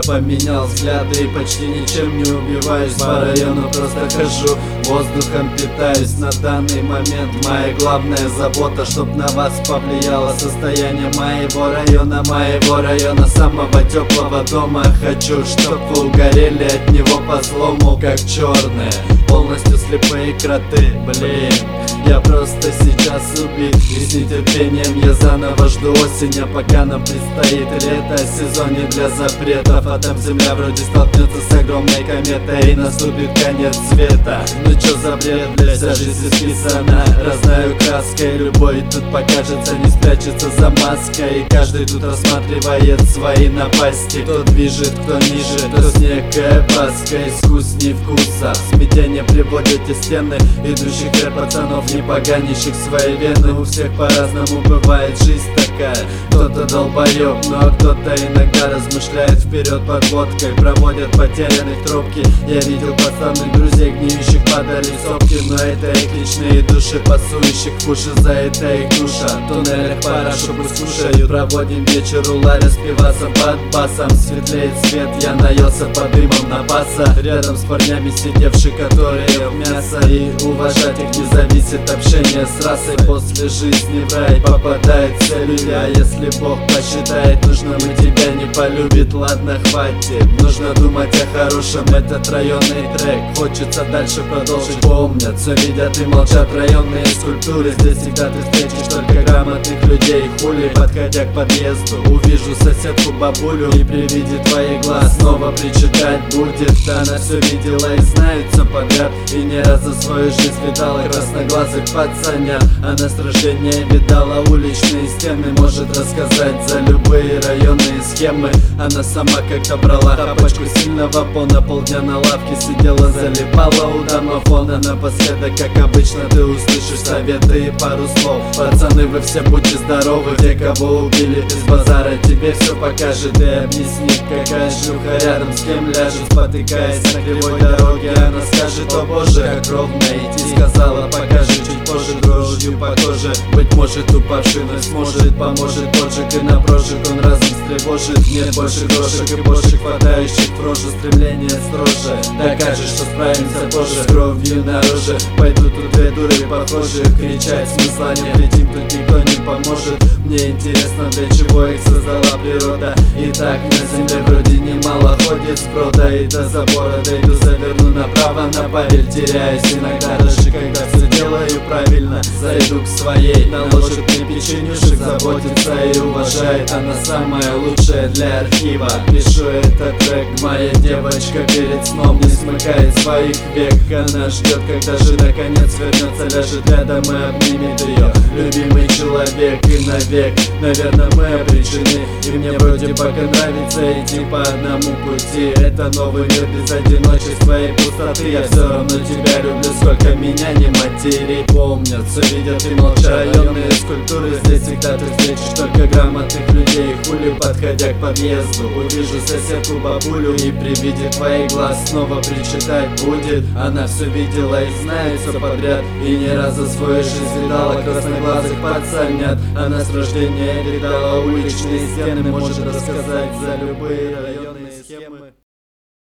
поменял взгляды и почти ничем не убиваюсь. По району просто хожу, воздухом питаюсь. На данный момент моя главная забота, чтоб на вас повлияло состояние моего района, самого теплого дома. Хочу, чтоб вы угорели от него по злому, как черные, полностью слепые кроты. Блин, я просто сейчас убит, и с нетерпением я заново жду осень. А пока нам предстоит лето, сезон не для запретов. А там земля вроде столкнется с огромной кометой, и наступит конец света. Ну чё за бред, бля, вся жизнь исписана разною краской. Любой тут покажется, не спрячется за маской. И каждый тут рассматривает свои напасти. Кто движет, кто ниже, кто с некой опаской. Искусней вкуса, смятение приводит те стены идущих для пацанов, не поганящих свои вены. У всех по-разному бывает жизнь такая. Кто-то долбоёб, но кто-то иногда размышляет вперед под водкой. Проводят потерянных трубки. Я видел пацанных друзей, гниющих падали сопки. Но это их личные души, пасующих в уши, за это их душа. В туннелях пара, чтобы слушают. Проводим вечер у Ларя с пивасом под басом. Светлеет свет, я наелся под дымом на баса. Рядом с парнями сидевшие, которые в мясо. И уважать их не зависит общение с расой. После жизни в рай попадает целью. А если Бог посчитает нужным и тебя не полюбит, ладно, хватит. Нужно думать о хорошем, этот районный трек. Хочется дальше продолжить. Помнят, все видят и молчат районные скульптуры. Здесь всегда ты встретишь только грамотных людей. Хули, подходя к подъезду, увижу соседку бабулю, и при виде твоих глаз снова причитать будет. Она все видела и знает все подряд, и не раз за свою жизнь видала красноглазых пацанят. Она с рождения видала уличные стены, может рассказать за любые районные схемы. Она сама как-то брала тапочку сильного пона, полдня на лавке сидела, залипала у домофона. Напоследок, как обычно, ты услышишь советы и пару слов. Пацаны, вы все будьте здоровы, те, кого убили без базара, тебе все покажет и объяснит, какая шлюха рядом с кем ляжет. Спотыкаясь на кривой дороге, она скажет: о боже, как ровно идти. Сказала: покажи чуть позже, дрожью по коже. Быть может, упавший вновь сможет, поможет поджиг, и на прожиг он разум встревожит. Нет больше крошек и бошек, хватающих в рожу, стремление строже. Докажешь, что справимся позже, с кровью на роже. Пойдут тут две дуры похожие, кричать смысла нет, ведь им тут никто не поможет. Мне интересно, для чего их создала природа. И так на земле вроде немало ходит сброда. И до забора дойду, заверну направо, на павель теряюсь иногда, даже когда все делаю правильно. Зайду к своей, наложит мне печенюшек, заботится и уважает. Она самая лучшая для архива. Пишу этот трек, моя девочка перед сном не смыкает своих век. Она ждет, когда же наконец вернется, ляжет рядом и обнимет ее. Любимый человек и навек, наверное, мы обречены. И мне вроде пока нравится идти по одному пути. Это новый мир без одиночества и пустоты. Я все равно тебя люблю, сколько меня не матери. Помнят, все видят и молчат районные скульптуры. Здесь всегда ты встретишь только грамотных людей. Хули, подходя к подъезду, увижу соседку бабулю, и при виде твоих глаз снова причитать будет. Она все видела и знает все подряд, и не раз за свою жизнь видала красноглазых пацанят. Она с рождения видала уличные стены, может рассказать за любые районные схемы.